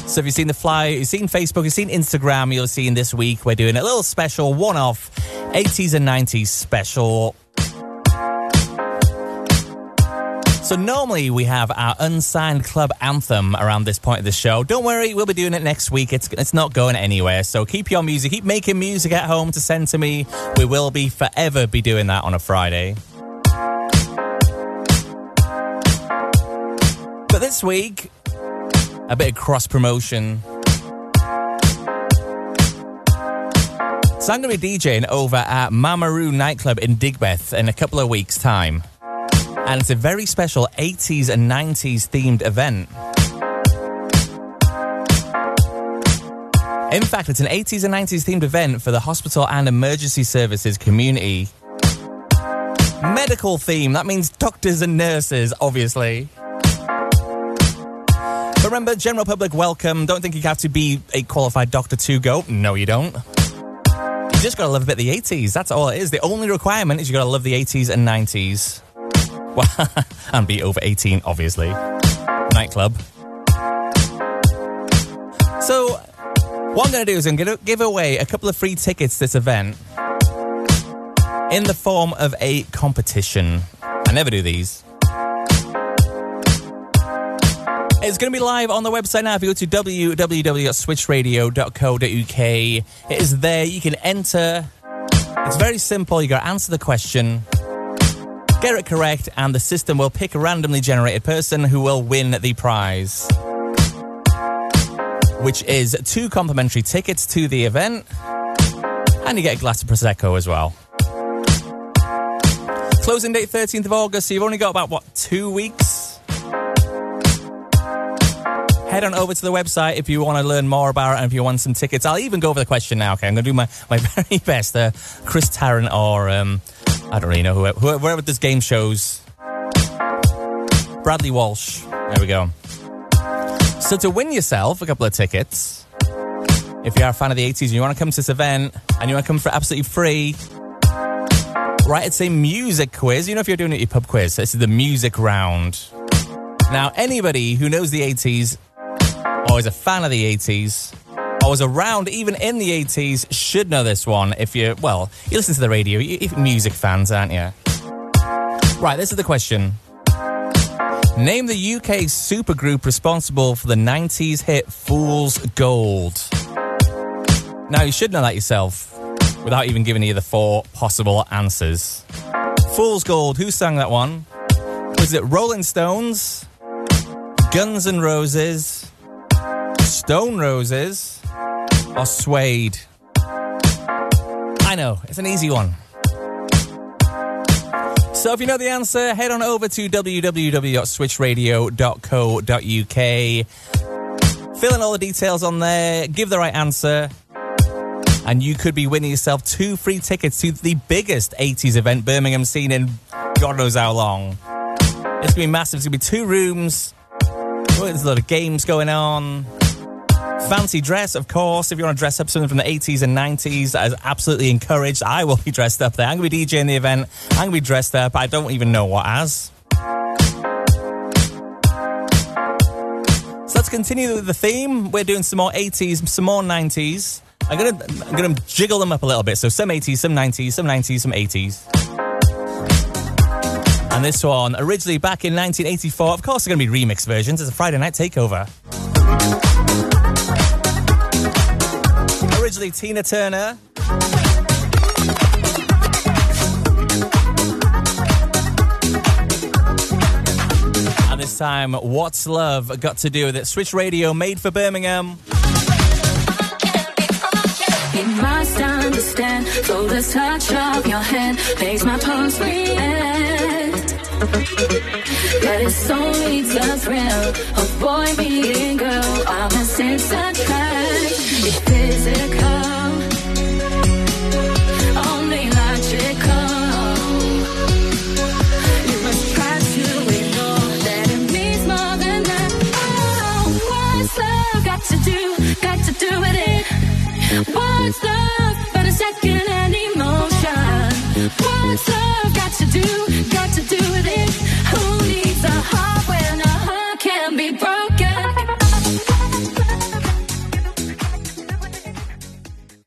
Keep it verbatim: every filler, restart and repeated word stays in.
So if you've seen the flyer, you've seen Facebook, you've seen Instagram, you'll see in this week we're doing a little special one-off eighties and nineties special. So normally we have our unsigned club anthem around this point of the show. Don't worry, we'll be doing it next week. It's it's not going anywhere. So keep your music, keep making music at home to send to me. We will be forever be doing that on a Friday. But this week, a bit of cross-promotion. So I'm going to be DJing over at Mamaroo nightclub in Digbeth in a couple of weeks' time. And it's a very special eighties and nineties themed event. In fact, it's an eighties and nineties themed event for the hospital and emergency services community. Medical theme, that means doctors and nurses, obviously. But remember, general public welcome. Don't think you have to be a qualified doctor to go. No, you don't. You just got to love a bit of the eighties. That's all it is. The only requirement is you got to love the eighties and nineties. Well, and be over eighteen, obviously. Nightclub. So, what I'm going to do is I'm going to give away a couple of free tickets to this event in the form of a competition. I never do these. It's going to be live on the website now. If you go to w w w dot switch radio dot co dot u k, it is there. You can enter. It's very simple. You got to answer the question, get it correct, and the system will pick a randomly generated person who will win the prize, which is two complimentary tickets to the event, and you get a glass of Prosecco as well. Closing date thirteenth of August, so you've only got about, what, two weeks? Head on over to the website if you want to learn more about it and if you want some tickets. I'll even go over the question now, okay? I'm going to do my, my very best. Uh, Chris Tarrant or... Um, I don't really know whoever, whoever does game shows. Bradley Walsh. There we go. So to win yourself a couple of tickets, if you are a fan of the eighties and you want to come to this event and you want to come for absolutely free, right, it's a music quiz. You know, if you're doing it at your pub quiz, this is the music round. Now, anybody who knows the eighties or is a fan of the eighties or was around even in the eighties should know this one. If you, well, you listen to the radio, you're music fans, aren't you? Right, this is the question. Name the U K supergroup responsible for the nineties hit Fool's Gold. Now, you should know that yourself without even giving you the four possible answers. Fool's Gold, who sang that one? Was it Rolling Stones, Guns N' Roses, Stone Roses, or Suede? I know, it's an easy one. So if you know the answer, head on over to w w w dot switch radio dot co dot u k. Fill in all the details on there, give the right answer, and you could be winning yourself two free tickets to the biggest eighties event Birmingham's seen in God knows how long. It's going to be massive. It's going to be two rooms. There's a lot of games going on. Fancy dress, of course. If you want to dress up something from the eighties and nineties, that is absolutely encouraged. I will be dressed up there. I'm going to be DJing the event. I'm going to be dressed up. I don't even know what as. So let's continue with the theme. We're doing some more eighties, some more nineties. I'm going to, I'm going to jiggle them up a little bit. So some eighties, some nineties, some nineties, some eighties. And this one, originally back in nineteen eighty-four. Of course, they're going to be remix versions. It's a Friday night takeover. Originally Tina Turner. And this time, What's Love got to do with it? Switch Radio, made for Birmingham. You must understand, so the touch of your hand makes my pulse react. But it's only the thrill of boy meeting girl. I'm a sense attract. It's physical.